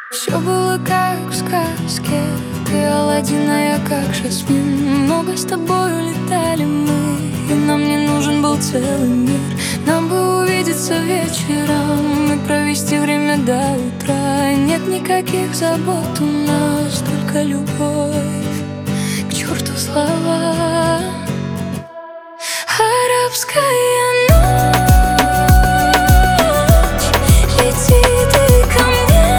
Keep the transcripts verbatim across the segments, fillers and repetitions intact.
Все было как в сказке. Ты Аладдин, а я как Жасмин. Много с тобой летали мы, и нам не нужен был целый мир. Нам бы увидеться вечером и провести время до утра. Нет никаких забот у нас, только любовь. К черту слова. Арабская ночь, лети ты ко мне.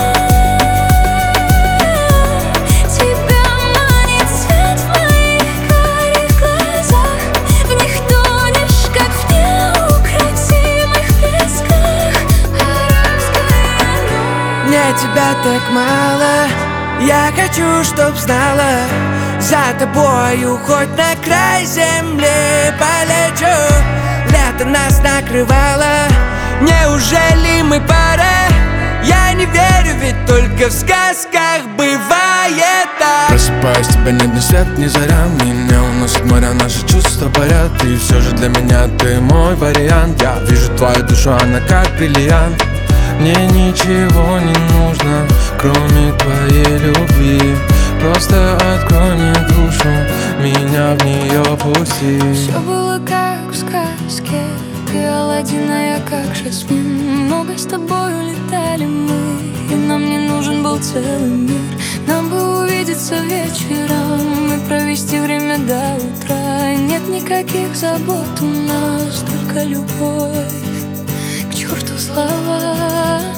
Тебя манит свет в моих карих глазах. В них тонешь, как в неукротимых песках. Арабская ночь. Мне тебя так мало, я хочу, чтоб знала. За тобою хоть на край земли полечу. Лето нас накрывало, неужели мы пара? Я не верю, ведь только в сказках бывает так. Просыпаюсь, тебя нет ни свет, ни заря. Меня уносит моря, наши чувства парят. И все же для меня ты мой вариант. Я вижу твою душу, она как бриллиант. Мне ничего не нужно, кроме твоей любви. Просто открой мне душу, меня в нее пусти. Все было как в сказке. Ты Аладдин, а я как Жасмин. Много с тобой летали мы, и нам не нужен был целый мир. Нам бы увидеться вечером и провести время до утра. Нет никаких забот у нас, только любовь. К черту слова.